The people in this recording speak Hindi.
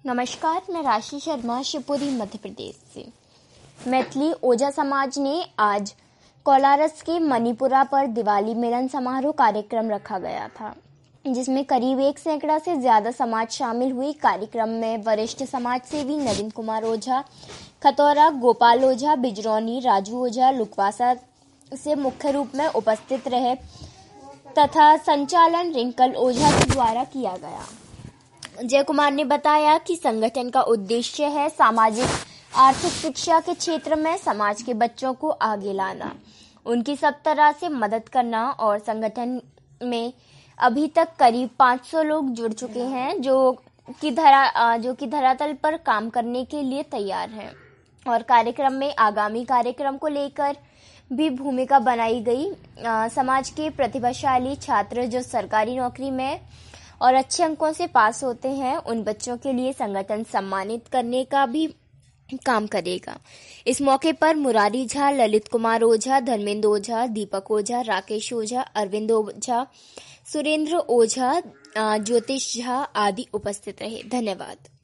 नमस्कार, मैं राशि शर्मा शिवपुरी मध्य प्रदेश से। मैथिली ओझा समाज ने आज कोलारस के मणिपुरा पर दिवाली मिलन समारोह कार्यक्रम रखा गया था, जिसमें करीब 1 सैकड़ा से ज्यादा समाज शामिल हुई। कार्यक्रम में वरिष्ठ समाज सेवी नवीन कुमार ओझा, खतौरा, गोपाल ओझा, बिजरौनी, राजू ओझा, लुकवासा से मुख्य रूप में उपस्थित रहे तथा संचालन रिंकल ओझा के द्वारा किया गया। जय कुमार ने बताया कि संगठन का उद्देश्य है सामाजिक आर्थिक शिक्षा के क्षेत्र में समाज के बच्चों को आगे लाना, उनकी सब तरह से मदद करना और संगठन में अभी तक करीब 500 लोग जुड़ चुके हैं जो कि धरातल पर काम करने के लिए तैयार हैं और कार्यक्रम में आगामी कार्यक्रम को लेकर भी भूमिका बनाई गई। समाज के प्रतिभाशाली छात्र जो सरकारी नौकरी में और अच्छे अंकों से पास होते हैं, उन बच्चों के लिए संगठन सम्मानित करने का भी काम करेगा। इस मौके पर मुरारी झा, ललित कुमार ओझा, धर्मेंद्र ओझा, दीपक ओझा, राकेश ओझा, अरविंद ओझा, सुरेंद्र ओझा, ज्योतिष झा आदि उपस्थित रहे। धन्यवाद।